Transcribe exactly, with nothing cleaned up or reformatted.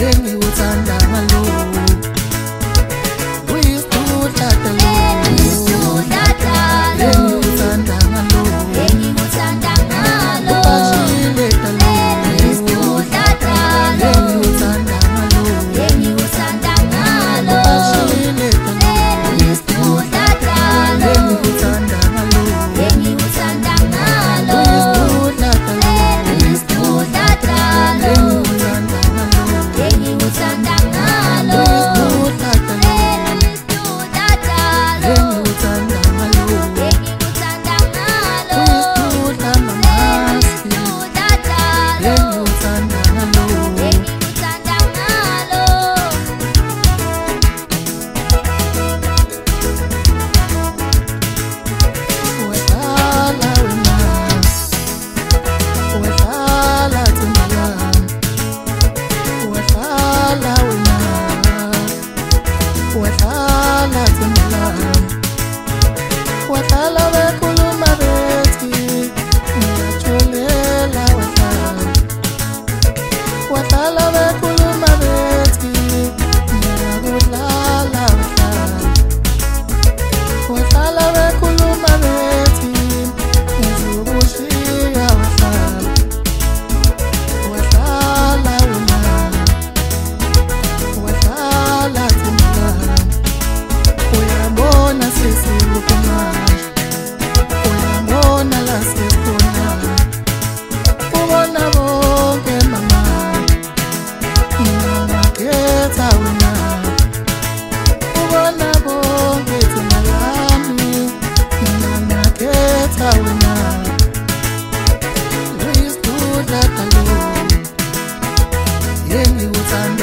yengiwuthanda ngalo uyisithatha lo uyisithatha lo yengiwuthanda ngalo yengiwuthanda ngalo ubashileka lo uyisithatha lo yengiwuthanda ngalo yengiwuthanda ngalo ubashileka lo uyisithatha lo yengiwuthanda ngalo yengiwuthanda ngalo uyisithatha lo uyisithatha lo yengiwuthanda ngalo yengiwuthanda ngalo uyisithatha lo uyisithatha lo yengiwuthanda ngalo yengiwuthanda ngalo uyisithatha mamasi uyisithatha lo yengiwuthanda ngalo yengiwuthanda ngalo Wahlala wena wahlala themba lami wahlala wena wahlala themba lami wahlala bekhuluma bethi ngiyatholela wahlala wahlala bekhuluma bethi ngiyakudlala wahlala wahlala bekhuluma bethi ngizokushiya wahlala wahlala wena wahlala themba lami uyabona sesikukumanje uyabona la sikhona ubona bonke mama mina ngakhetha wena ubona bonke themba lami mina ngakhetha wena uyisithatha lo yengiwuthanda